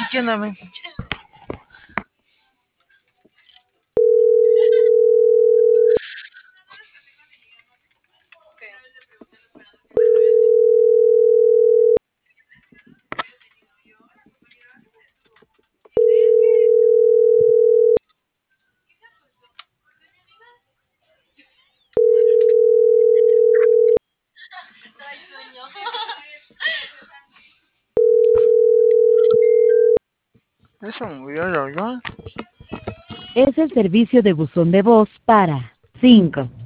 ¿Qué onda, men? Eso murió yo. Es el servicio de buzón de voz para 5